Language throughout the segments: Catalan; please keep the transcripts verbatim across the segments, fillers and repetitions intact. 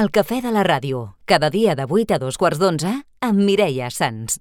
El cafè de la ràdio, cada dia de vuit a dos quarts d'onze, amb Mireia Sans.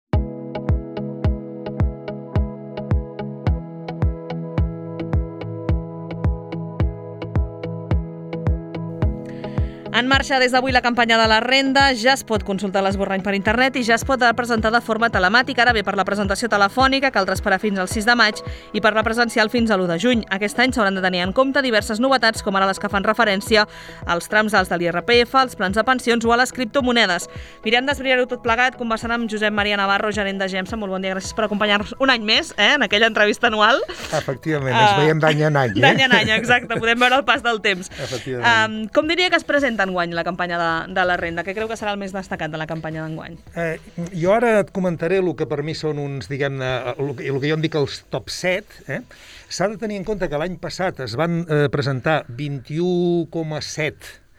En marxa des d'avui la campanya de la renda, ja es pot consultar l'esborrany per internet i ja es pot presentar de forma telemàtica. Ara bé, per la presentació telefònica caldrà esperar fins al sis de maig i per la presencial fins a l'u de juny. Aquest any s'hauran de tenir en compte diverses novetats, com ara les que fan referència als trams alts de l'I R P F, als plans de pensions o a les criptomonedes. Mirem d'esbrinar-ho tot plegat, conversant amb Josep Maria Navarro, gerent de GEMSA. Molt bon dia, gràcies per acompanyar-nos un any més, eh, en aquella entrevista anual. Efectivament, ens veiem d'any en any. Eh? D'any en any, exacte, podem veure el pas del temps. Efectivament. Um, com diria que es presenta enguany la campanya de, de la renda? Què creu que serà el més destacat de la campanya d'enguany? Eh, jo ara et comentaré el que per mi són uns, diguem-ne, el, el que jo en dic els top set. Eh? S'ha de tenir en compte que l'any passat es van eh, presentar vint-i-u coma set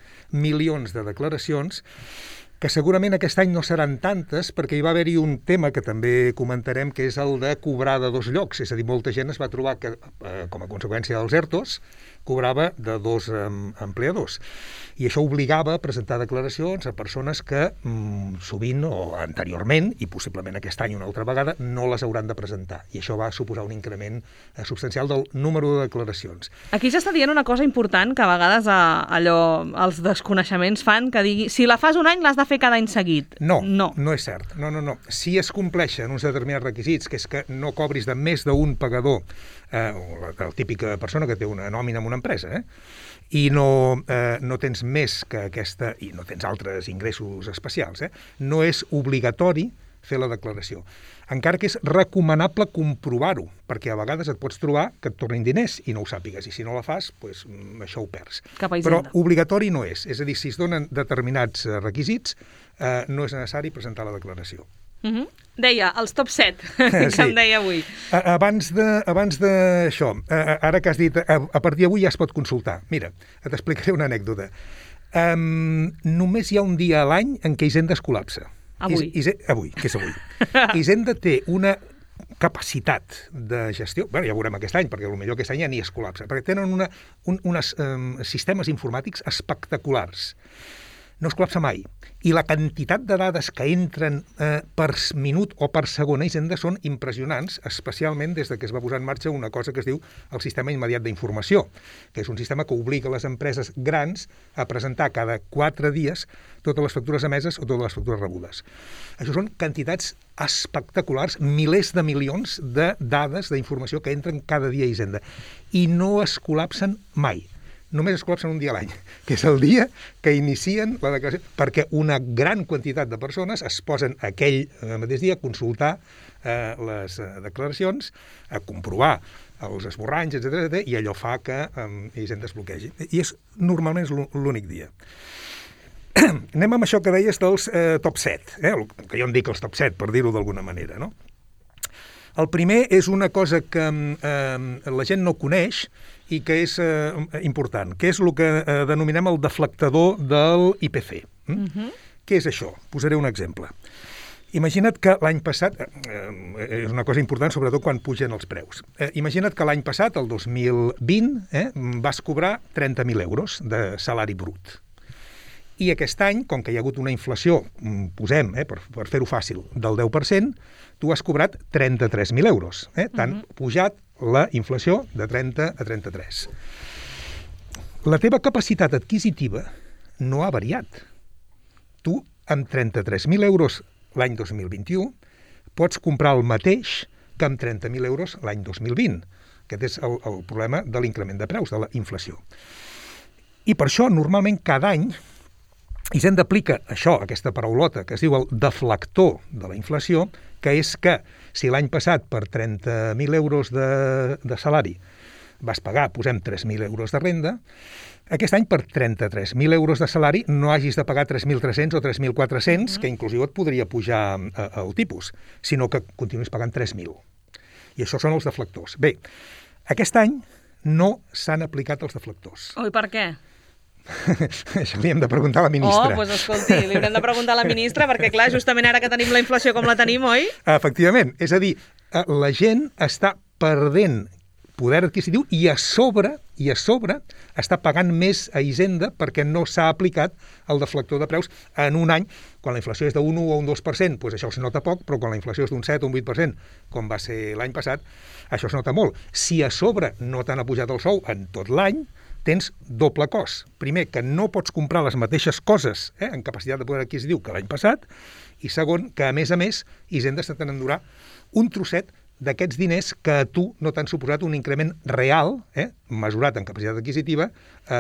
milions de declaracions, que segurament aquest any no seran tantes, perquè hi va haver-hi un tema que també comentarem, que és el de cobrar de dos llocs. És a dir, molta gent es va trobar que, eh, com a conseqüència dels ERTOs, cobrava de dos eh, empleadors. I això obligava a presentar declaracions a persones que mm, sovint o anteriorment, i possiblement aquest any una altra vegada, no les hauran de presentar. I això va suposar un increment eh, substancial del número de declaracions. Aquí s'està dient una cosa important que a vegades a, allò, els desconeixements fan, que digui, si la fas un any l'has de fer cada any seguit. No, no, no és cert. No, no, no. Si es compleixen uns determinats requisits, que és que no cobris de més d'un pagador, eh, la, la típica persona que té una nòmina en una empresa, eh, i no, eh, no tens més que aquesta, i no tens altres ingressos especials, eh, no és obligatori fer la declaració. Encara que és recomanable comprovar-ho, perquè a vegades et pots trobar que et tornin diners i no ho sàpigues, i si no la fas, doncs, això ho perds. Però obligatori no és. És a dir, si es donen determinats requisits, eh, no és necessari presentar la declaració. Uh-huh. Deia, els top set, que sí. Em deia avui. Abans d'això, ara que has dit, a, a partir d'avui ja es pot consultar. Mira, t'explicaré una anècdota. Um, només hi ha un dia a l'any en què Hisenda es col·lapsa. Avui. Is, is, avui, que és avui. Hisenda té una capacitat de gestió, bueno, ja ho veurem aquest any, perquè potser aquest any ja ni es col·lapsa, perquè tenen una, un, unes um, sistemes informàtics espectaculars. No es col·lapsa mai. I la quantitat de dades que entren eh, per minut o per segon a Hisenda són impressionants, especialment des de que es va posar en marxa una cosa que es diu el sistema immediat d'informació, que és un sistema que obliga les empreses grans a presentar cada quatre dies totes les factures emeses o totes les factures rebudes. Això són quantitats espectaculars, milers de milions de dades d'informació que entren cada dia a Hisenda. I no es col·lapsen mai. Només es col·lapsen un dia a l'any, que és el dia que inicien la declaració, perquè una gran quantitat de persones es posen aquell mateix dia a consultar eh, les declaracions, a comprovar els esborranys, etcètera, i allò fa que eh, Hisenda es bloquegi. I és, normalment és l'únic dia. Anem amb això que deies dels eh, top set, eh, que jo en dic els top set, per dir-ho d'alguna manera, no? El primer és una cosa que eh, la gent no coneix i que és eh, important, que és el que eh, denominem el deflactador del I P C. Mm? Uh-huh. Què és això? Posaré un exemple. Imagina't que l'any passat, eh, és una cosa important sobretot quan pugen els preus, eh, imagina't que l'any passat, el dos mil vint, eh, vas cobrar trenta mil euros de salari brut. I aquest any, com que hi ha hagut una inflació, posem, eh, per, per fer-ho fàcil, del deu per cent, tu has cobrat trenta-tres mil euros. Eh? T'han uh-huh. pujat la inflació de trenta a trenta-tres. La teva capacitat adquisitiva no ha variat. Tu, amb trenta-tres mil euros l'any dos mil vint-i-u, pots comprar el mateix que amb trenta mil euros l'any dos mil vint. Aquest és el, el problema de l'increment de preus, de la inflació. I per això, normalment, cada any, Hisenda aplica això, aquesta paraulota, que es diu el deflactor de la inflació, que és que si l'any passat per trenta mil euros de, de salari vas pagar, posem, tres mil euros de renda, aquest any per trenta-tres mil euros de salari no hagis de pagar tres mil tres-cents o tres mil quatre-cents, que inclusiu et podria pujar eh, el tipus, sinó que continuïs pagant tres mil. I això són els deflactors. Bé, aquest any no s'han aplicat els deflactors. Oi, per què? Això li hem de preguntar a la ministra. Oh, doncs escolti, li haurem de preguntar a la ministra, perquè clar, justament ara que tenim la inflació com la tenim, oi? Efectivament, és a dir, la gent està perdent poder adquisitiu i a sobre i a sobre està pagant més a Hisenda perquè no s'ha aplicat el deflector de preus en un any. Quan la inflació és d'un u o un dos per cent, doncs això es nota poc, però quan la inflació és d'un set o un vuit per cent, com va ser l'any passat, això es nota molt. Si a sobre no t'han apujat el sou en tot l'any, tens doble cost. Primer, que no pots comprar les mateixes coses eh, en capacitat de poder adquisitiu que l'any passat, i segon, que a més a més, Hisenda està tenint d'endurar un trosset d'aquests diners que a tu no t'han suposat un increment real, eh, mesurat en capacitat adquisitiva, eh,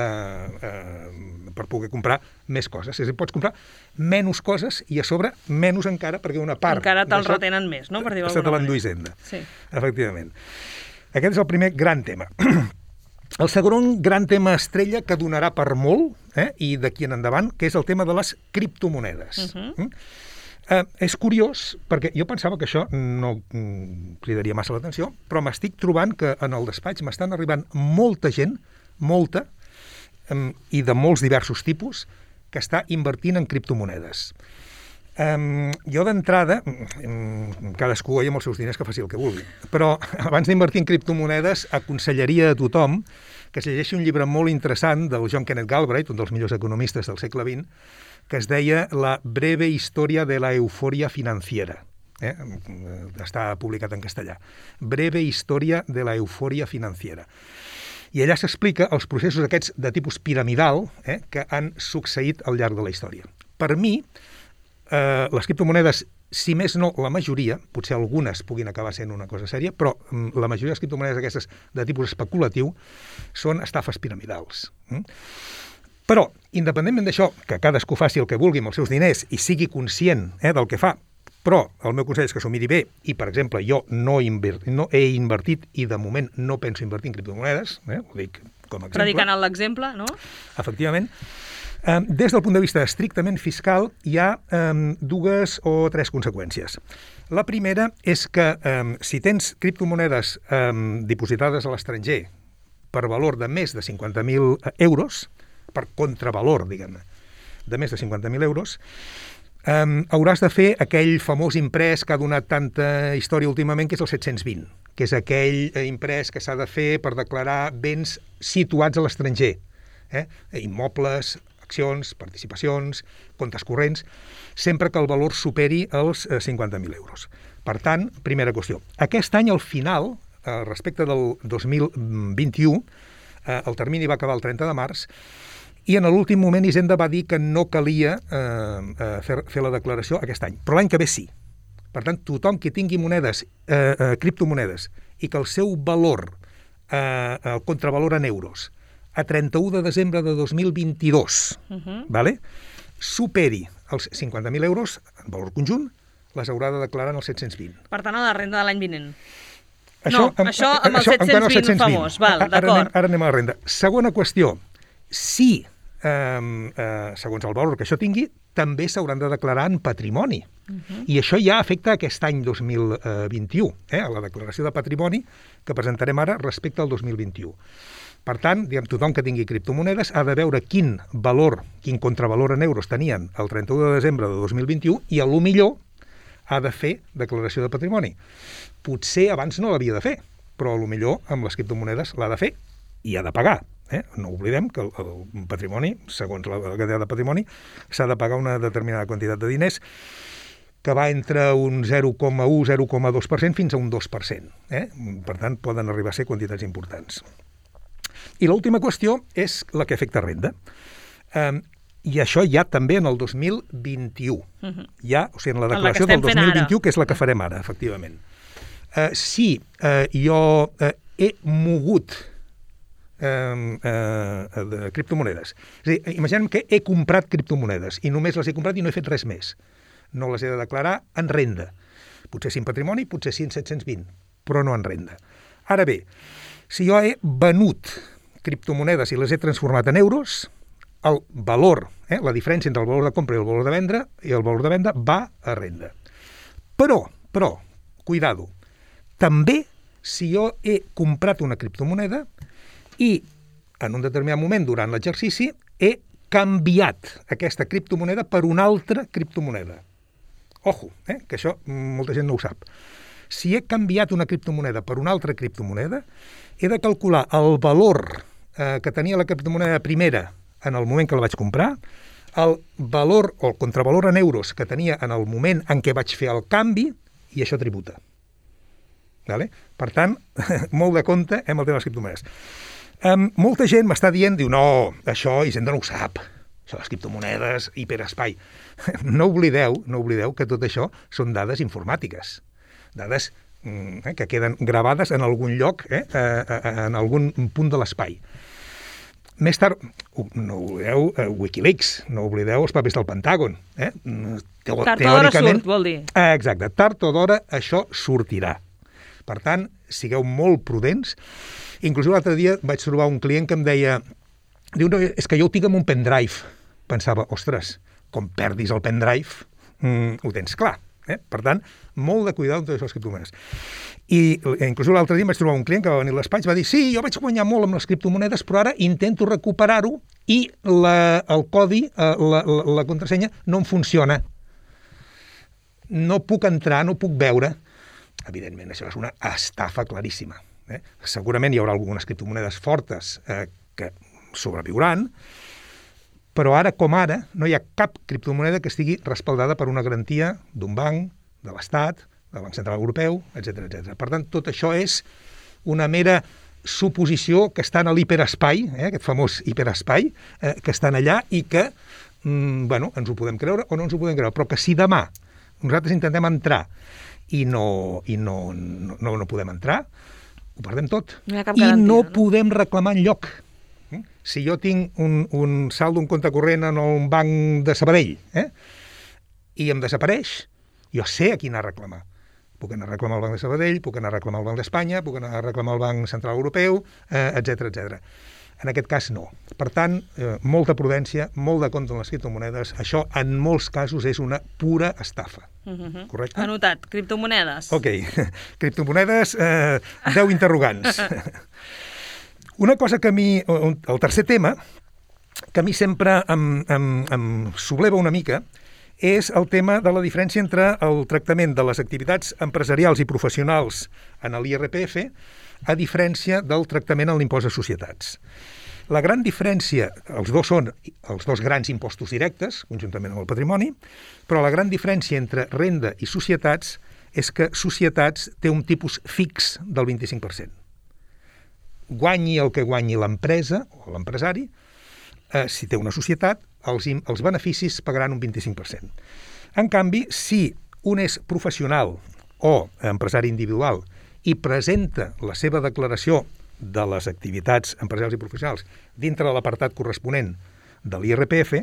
eh, per poder comprar més coses. És a dir, pots comprar menys coses i a sobre menys encara, perquè una part... Encara te'l retenen més, no? Per dir-ho se te d'alguna l'endú manera. Hisenda. Sí. Efectivament. Aquest és el primer gran tema. El segon gran tema estrella que donarà per molt, eh, i d'aquí en endavant, que és el tema de les criptomonedes. Uh-huh. Mm? Uh, és curiós, perquè jo pensava que això no mm, cridaria massa l'atenció, però m'estic trobant que en el despatx m'estan arribant molta gent, molta, um, i de molts diversos tipus, que està invertint en criptomonedes. Um, jo d'entrada, um, cadascú amb els seus diners que faci el que vulgui, però abans d'invertir en criptomonedes aconsellaria a tothom que es llegeixi un llibre molt interessant del John Kenneth Galbraith, un dels millors economistes del segle vint, que es deia La breve historia de la euforia financiera. Eh? Està publicat en castellà. Breve historia de la euforia financiera. I allà s'explica els processos aquests de tipus piramidal eh, que han succeït al llarg de la història. Per mi, eh, les criptomonedes, si més no la majoria, potser algunes puguin acabar sent una cosa sèria, però mm, la majoria de les criptomonedes aquestes de tipus especulatiu són estafes piramidals. Mm? Però, independentment d'això, que cadascú faci el que vulgui amb els seus diners i sigui conscient eh, del que fa, però el meu consell és que s'ho miri bé i, per exemple, jo no, inver- no he invertit i de moment no penso invertir en criptomonedes, eh, ho dic com a exemple. Predicant l'exemple, no? Efectivament. Eh, des del punt de vista estrictament fiscal hi ha eh, dues o tres conseqüències. La primera és que eh, si tens criptomonedes eh, dipositades a l'estranger per valor de més de cinquanta mil euros, per contravalor, diguem-ne, de més de cinquanta mil euros, um, hauràs de fer aquell famós imprès que ha donat tanta història últimament, que és el set-cents vint, que és aquell imprès que s'ha de fer per declarar béns situats a l'estranger, eh? Immobles, accions, participacions, comptes corrents, sempre que el valor superi els cinquanta mil euros. Per tant, primera qüestió. Aquest any, al final, eh, respecte del dos mil vint-i-u, eh, el termini va acabar el trenta de març, i en l'últim moment Hisenda va dir que no calia eh, eh, fer, fer la declaració aquest any, però l'any que ve sí. Per tant, tothom que tingui monedes, eh, eh, criptomonedes, i que el seu valor, eh, el contravalor en euros, a trenta-u de desembre de dos mil vint-i-dos, uh-huh. vale? superi els cinquanta mil euros en valor conjunt, les haurà de declarar en el set-cents vint. Per tant, a la renda de l'any vinent. Això, no, amb, això amb el set-cents vint famós, val, d'acord. Ara, d'acord. ara anem a la renda. Segona qüestió, si Um, uh, segons el valor que això tingui, també s'hauran de declarar en patrimoni. Uh-huh. I això ja afecta aquest any dos mil vint-i-u, eh, a la declaració de patrimoni que presentarem ara respecte al dos mil vint-i-u. Per tant, diguem, tothom que tingui criptomonedes ha de veure quin valor, quin contravalor en euros tenien el trenta-u de desembre de dos mil vint-i-u i a lo millor ha de fer declaració de patrimoni. Potser abans no l'havia de fer, però a lo millor amb les criptomonedes l'ha de fer i ha de pagar. Eh? No oblidem que el, el patrimoni, segons la categoria de patrimoni, s'ha de pagar una determinada quantitat de diners que va entre un zero coma u a zero coma dos per cent fins a un dos per cent. Eh? Per tant, poden arribar a ser quantitats importants. I l'última qüestió és la que afecta renda. Um, I això ja també en el dos mil vint-i-u. Uh-huh. Ja, o sigui, en la declaració del dos mil vint-i-u, que és la que farem ara, efectivament. Uh, si uh, jo uh, he mogut Eh, eh, de criptomonedes. És a dir, imaginem que he comprat criptomonedes i només les he comprat i no he fet res més. No les he de declarar en renda. Potser sí en patrimoni, potser sí en set-cents vint, però no en renda. Ara bé, si jo he venut criptomonedes i les he transformat en euros, el valor, eh, la diferència entre el valor de compra i el valor de vendre, i el valor de venda va a renda. Però, però, cuidado, també si jo he comprat una criptomoneda i en un determinat moment durant l'exercici he canviat aquesta criptomoneda per una altra criptomoneda. Ojo, eh, que això molta gent no ho sap. si he canviat una criptomoneda per una altra criptomoneda, he de calcular el valor eh, que tenia la criptomoneda primera en el moment que la vaig comprar, el valor o el contravalor en euros que tenia en el moment en què vaig fer el canvi, i això tributa. Vale? Per tant, molt de compte amb el tema de les criptomonedes. Um, molta gent m'està dient, diu, no, això Hisenda no ho sap, això les criptomonedes, hiperespai. No oblideu, no oblideu que tot això són dades informàtiques, dades eh, que queden gravades en algun lloc, eh, en algun punt de l'espai. Més tard, no oblideu uh, Wikileaks, no oblideu els papers del Pentàgon. Eh? Teo tard o d'hora surt, vol dir. Eh, exacte, tard o d'hora això sortirà. Per tant, sigueu molt prudents. Inclusive l'altre dia vaig trobar un client que em deia, diu, no, és que jo ho tinc en un pendrive. Pensava, ostres, com perdis el pendrive, mm, ho tens clar. Eh? Per tant, molt de cuidado amb totes les criptomonedes. I inclusive l'altre dia vaig trobar un client que va venir a l'espai i va dir, sí, jo vaig guanyar molt amb les criptomonedes, però ara intento recuperar-ho i la, el codi, la, la, la contrasenya, no em funciona. No puc entrar, no puc veure. Evidentment, això és una estafa claríssima. Eh? Segurament hi haurà algunes criptomonedes fortes eh, que sobreviuran, però ara com ara no hi ha cap criptomoneda que estigui respaldada per una garantia d'un banc, de l'Estat, del Banc Central Europeu, etcètera, etcètera. Per tant, tot això és una mera suposició que està en l'hiperespai, eh, aquest famós hiperespai, eh, que estan allà i que, mm, bueno, ens ho podem creure o no ens ho podem creure, però que si demà nosaltres intentem entrar i no, i no, no, no podem entrar, ho perdem tot. No hi ha cap I garantia, no, no podem reclamar enlloc. Si jo tinc un, un saldo, un compte corrent en un banc de Sabadell, eh, i em desapareix, jo sé a qui anar a reclamar. Puc anar a reclamar al Banc de Sabadell, puc anar a reclamar al Banc d'Espanya, puc anar a reclamar al Banc Central Europeu, eh, etcètera, etcètera. En aquest cas, no. Per tant, eh, molta prudència, molt de compte en les criptomonedes. Això, en molts casos, és una pura estafa. Uh-huh. Correcte? Anotat. Criptomonedes. Ok. Criptomonedes, eh, deu interrogants. Una cosa que a mi, el tercer tema, que a mi sempre em, em, em subleva una mica, és el tema de la diferència entre el tractament de les activitats empresarials i professionals en l'I R P F a diferència del tractament en l'impost de societats. La gran diferència, els dos són els dos grans impostos directes, conjuntament amb el patrimoni, però la gran diferència entre renda i societats és que societats té un tipus fix del vint-i-cinc per cent. Guanyi el que guanyi l'empresa o l'empresari, eh, si té una societat, els, els beneficis pagaran un vint-i-cinc per cent. En canvi, si un és professional o empresari individual i presenta la seva declaració de les activitats empresarials i professionals dintre de l'apartat corresponent de l'I R P F,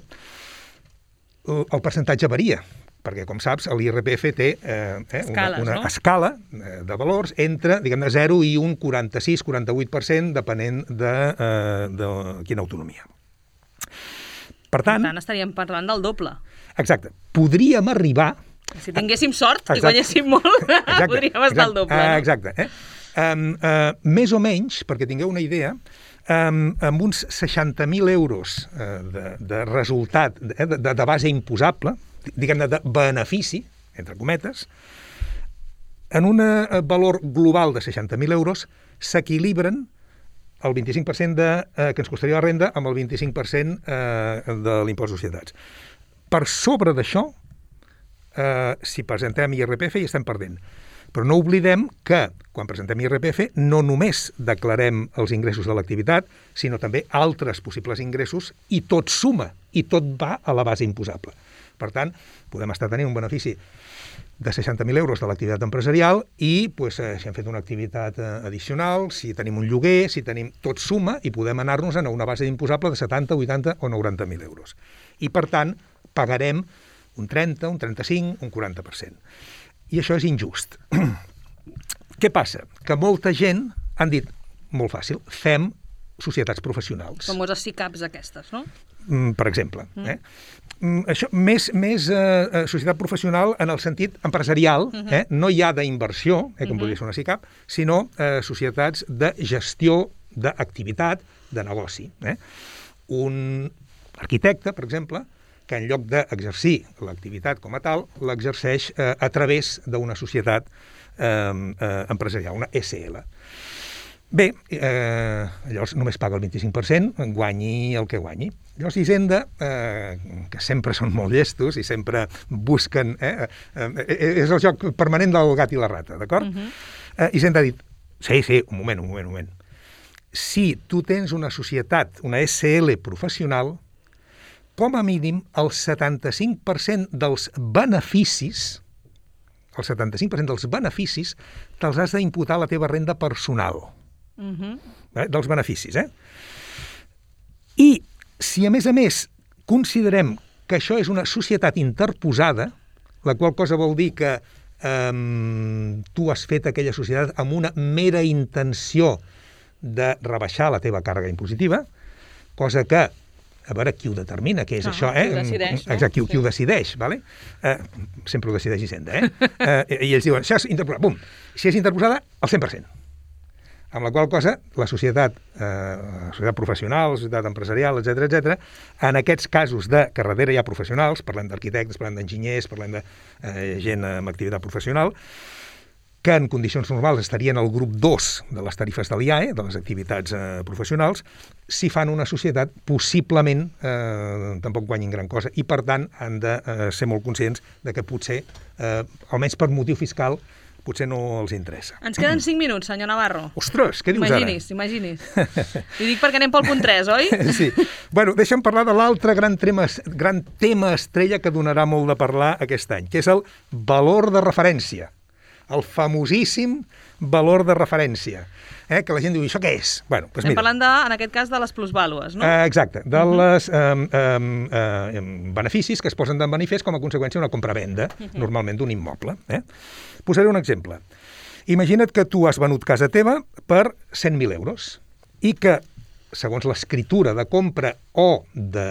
el percentatge varia, perquè, com saps, l'I R P F té eh, Escales, una, una no? escala de valors entre, diguem-ne, zero i un quaranta-sis quaranta vuit per cent, depenent de, eh, de quina autonomia. Per tant... Per tant, estaríem parlant del doble. Exacte. Podríem arribar... Si tinguéssim sort exacte, i guanyéssim molt, exacte, podríem estar al doble. No? Exacte. Eh? Um, uh, més o menys, perquè tingueu una idea, um, amb uns seixanta mil euros uh, de, de resultat, eh, de, de base imposable, diguem-ne de benefici, entre cometes, en un valor global de seixanta mil euros s'equilibren el vint-i-cinc per cent de, eh, que ens costaria la renda amb el vint-i-cinc per cent eh, de l'impost de societats. Per sobre d'això, eh, si presentem I R P F hi estem perdent. Però no oblidem que quan presentem I R P F no només declarem els ingressos de l'activitat, sinó també altres possibles ingressos i tot suma, i tot va a la base imposable. Per tant, podem estar tenint un benefici de seixanta mil euros de l'activitat empresarial i pues, eh, si hem fet una activitat eh, addicional, si tenim un lloguer, si tenim tot suma i podem anar-nos a una base imposable de setanta, vuitanta o noranta mil euros. I per tant, pagarem un trenta, un trenta-cinc, un quaranta per cent. I això és injust. Què passa? Que molta gent han dit, molt fàcil, fem societats professionals. Famoses S I C A Ps aquestes, no? Mm, per exemple. Mm. Eh? Mm, això, més més eh, societat professional en el sentit empresarial, uh-huh. eh? No hi ha d'inversió, eh, com uh-huh. podria ser una S I C A P, sinó eh, societats de gestió d'activitat, de negoci. Eh? Un arquitecte, per exemple, que en lloc d'exercir l'activitat com a tal, l'exerceix eh, a través d'una societat eh, eh, empresarial, una S L. Bé, eh, llavors només paga el vint-i-cinc per cent, guanyi el que guanyi. Llavors Hisenda, eh, que sempre són molt llestos i sempre busquen... Eh, eh, eh, és el joc permanent del gat i la rata, d'acord? Uh-huh. eh, Hisenda ha dit, sí, sí, un moment, un moment, un moment. Si tu tens una societat, una S L professional, com a mínim el setanta-cinc per cent dels beneficis, el setanta-cinc per cent dels beneficis te'ls has d'imputar a la teva renda personal. Uh-huh. eh, dels beneficis, eh? I si, a més a més, considerem que això és una societat interposada, la qual cosa vol dir que eh, tu has fet aquella societat amb una mera intenció de rebaixar la teva càrrega impositiva, cosa que, a veure, qui ho determina, què és ah, això, eh? Qui ho decideix, no? Exacte, qui, sí. qui ho decideix, vale? Eh, sempre ho decideix Hisenda, eh? eh? I ells diuen, això és interposada, bum, si és interposada, al cent per cent. Amb la qual cosa, la societat, eh, la societat professional, la societat empresarial, etcètera, etcètera, en aquests casos de que darrere hi ha professionals, parlem d'arquitectes, parlem d'enginyers, parlem de eh, gent amb activitat professional, que en condicions normals estarien al grup dos de les tarifes de l'I A E, de les activitats eh, professionals, si fan una societat, possiblement eh, tampoc guanyin gran cosa, i per tant han de eh, ser molt conscients de que potser, eh, almenys per motiu fiscal, potser no els interessa. Ens queden cinc minuts, senyor Navarro. Ostres, què dius imaginis, ara? Imaginis, imaginis. Li dic perquè anem pel punt tres, oi? Sí. Bueno, deixa'm parlar de l'altre gran tema, gran tema estrella que donarà molt de parlar aquest any, que és el valor de referència. El famosíssim valor de referència. Eh? Que la gent diu, això què és? Bueno, doncs Estem mira. parlant, de, en aquest cas, de les plusvàlues, no? Eh, exacte, de uh-huh. les eh, eh, eh, beneficis que es posen de manifest com a conseqüència d'una compra-venda, uh-huh. normalment d'un immoble. Eh? Posaré un exemple. Imagina't que tu has venut casa teva per cent mil euros i que, segons l'escriptura de compra o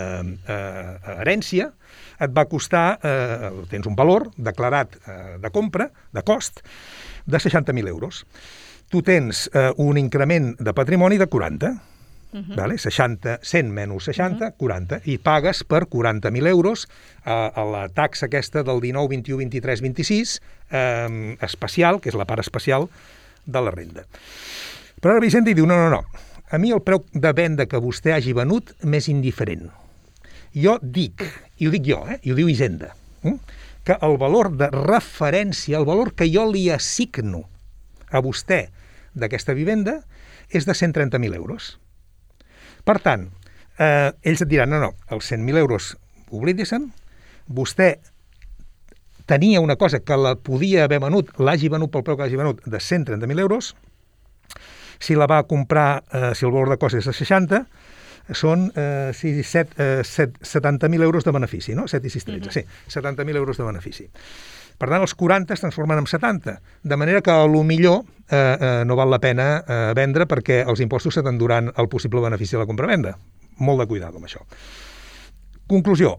d'herència, et va costar, eh, tens un valor declarat eh, de compra, de cost, de seixanta mil euros. Tu tens eh, un increment de patrimoni de quaranta, uh-huh. vale? seixanta, cent menys seixanta, uh-huh. quaranta, i pagues per quaranta mil euros eh, a la taxa aquesta del dinou, vint-i-u, vint-i-tres, vint-i-sis, eh, especial, que és la part especial de la renda. Però ara Vicente diu, no, no, no, a mi el preu de venda que vostè hagi venut m'és indiferent. Jo dic, i ho dic jo, eh, i ho diu Hisenda, eh, que el valor de referència, el valor que jo li assigno a vostè d'aquesta vivenda és de cent trenta mil euros. Per tant, eh, ells et diran, no, no, els cent mil euros oblidi-se'n, vostè tenia una cosa que la podia haver venut, l'hagi venut pel preu que l'hagi venut, de cent trenta mil euros, si la va comprar, eh, si el valor de cost és de seixanta, són eh, sis, set, eh, set, setanta mil euros de benefici, no? set i sis, tretze, uh-huh. sí, setanta mil euros de benefici. Per tant, els quaranta es transformen en setanta, de manera que a lo millor eh, eh, no val la pena eh, vendre perquè els impostos se t'enduran el possible benefici de la compra-venda. Molt de cuidado amb això. Conclusió.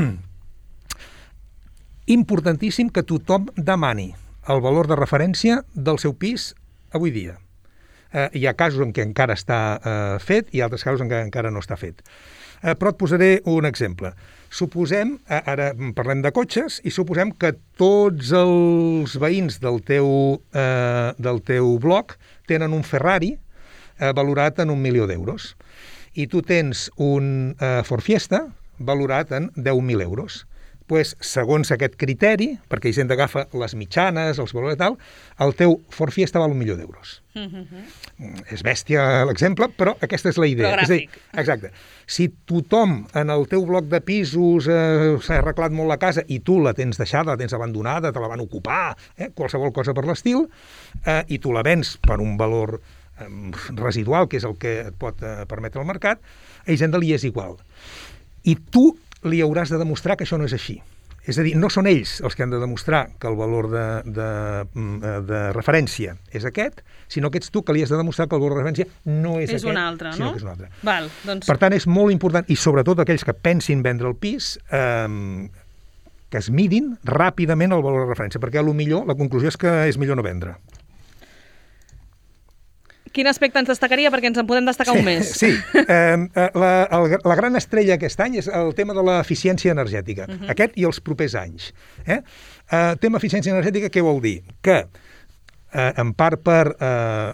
Importantíssim que tothom demani el valor de referència del seu pis avui dia. Eh, hi ha casos en què encara està eh, fet i altres casos en què encara no està fet. Eh, però et posaré un exemple. Suposem, eh, ara parlem de cotxes, i suposem que tots els veïns del teu, eh, del teu bloc tenen un Ferrari eh, valorat en un milió d'euros. I tu tens un eh, Ford Fiesta valorat en deu mil euros. Pues, segons aquest criteri, perquè Hisenda agafa les mitjanes, els valors i tal, el teu Ford Fiesta val un milió d'euros. Mm-hmm. És bèstia l'exemple, però aquesta és la idea. Però gràfic. És a dir, exacte. Si tothom en el teu bloc de pisos eh, s'ha arreglat molt la casa i tu la tens deixada, la tens abandonada, te la van ocupar, eh, qualsevol cosa per l'estil, eh, i tu la vens per un valor eh, residual, que és el que et pot eh, permetre el mercat, a Hisenda li és igual. I tu li hauràs de demostrar que això no és així. És a dir, no són ells els que han de demostrar que el valor de, de, de referència és aquest, sinó que ets tu que li has de demostrar que el valor de referència no és, és aquest, un altre, sinó no? que és un altre. Val, doncs... Per tant, és molt important, i sobretot aquells que pensin vendre el pis, eh, que es midin ràpidament el valor de referència, perquè a lo millor la conclusió és que és millor no vendre. Quin aspecte ens destacaria? Perquè ens en podem destacar un més. Sí, eh, la, el, la gran estrella aquest any és el tema de l'eficiència energètica, uh-huh. aquest i els propers anys. Eh? Eh, tema eficiència energètica, què vol dir? Que eh, en part per eh,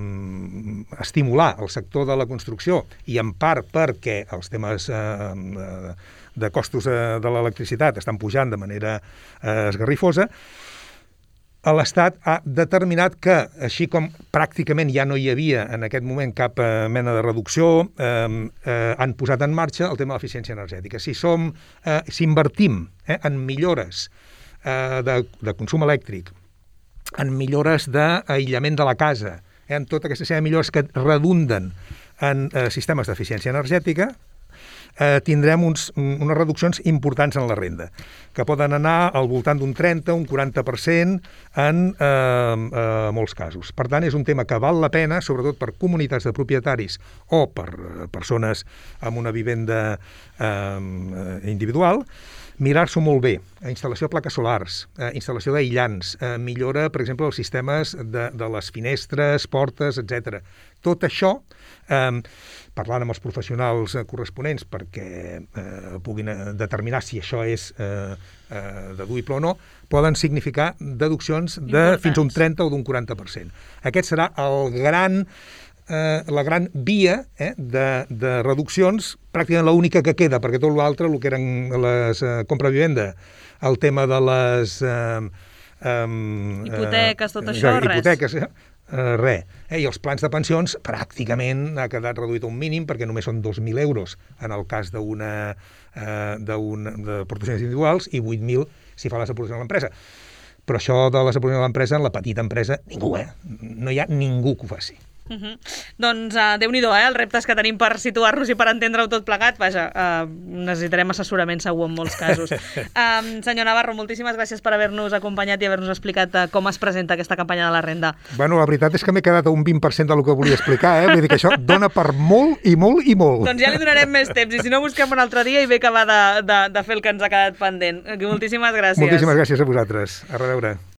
eh, estimular el sector de la construcció i en part perquè els temes eh, de costos eh, de l'electricitat estan pujant de manera eh, esgarrifosa, l'Estat ha determinat que, així com pràcticament ja no hi havia en aquest moment cap eh, mena de reducció, eh, eh, han posat en marxa el tema de l'eficiència energètica. Si som, eh, si invertim eh, en millores eh, de, de consum elèctric, en millores d'aïllament de la casa, eh, en tota aquesta sèrie de millores que redunden en eh, sistemes d'eficiència energètica, eh, tindrem uns, unes reduccions importants en la renda, que poden anar al voltant d'un trenta, un quaranta per cent en eh, eh, molts casos. Per tant, és un tema que val la pena, sobretot per comunitats de propietaris o per eh, persones amb una vivenda eh, individual, mirar-s'ho molt bé. Instal·lació de plaques solars, eh, instal·lació d'aïllants, eh, millora, per exemple, els sistemes de, de les finestres, portes, etcètera. Tot això, eh, parlant amb els professionals eh, corresponents perquè eh, puguin eh, determinar si això és eh, eh, deduïble o no, poden significar deduccions de Importants. fins a un trenta o d'un quaranta per cent. Aquest serà el gran... Eh, la gran via eh, de, de reduccions, pràcticament l'única que queda, perquè tot l'altre, el que eren les eh, compra-vivenda, el tema de les... Eh, eh, hipoteques, tot eh, això, res. Hipoteques, eh, eh, res. Eh, I els plans de pensions pràcticament ha quedat reduït a un mínim, perquè només són dos mil euros en el cas d'una eh, d'aportacions individuals i vuit mil si fa les aportacions a l'empresa. Però això de les aportacions a l'empresa, en la petita empresa, ningú, eh? No hi ha ningú que ho faci. Uh -huh. Doncs uh, Déu-n'hi-do, eh, els reptes que tenim per situar-nos i per entendre-ho tot plegat. Vaja, uh, necessitarem assessorament segur en molts casos. um, senyor Navarro, moltíssimes gràcies per haver-nos acompanyat i haver-nos explicat uh, com es presenta aquesta campanya de la renda. Bueno, la veritat és que m'he quedat a un vint per cent del que volia explicar, eh? Vull dir que això dona per molt i molt i molt. Doncs ja li donarem més temps, i si no busquem un altre dia i bé acabar de, de, de fer el que ens ha quedat pendent. Moltíssimes gràcies. Moltíssimes gràcies a vosaltres. A reveure.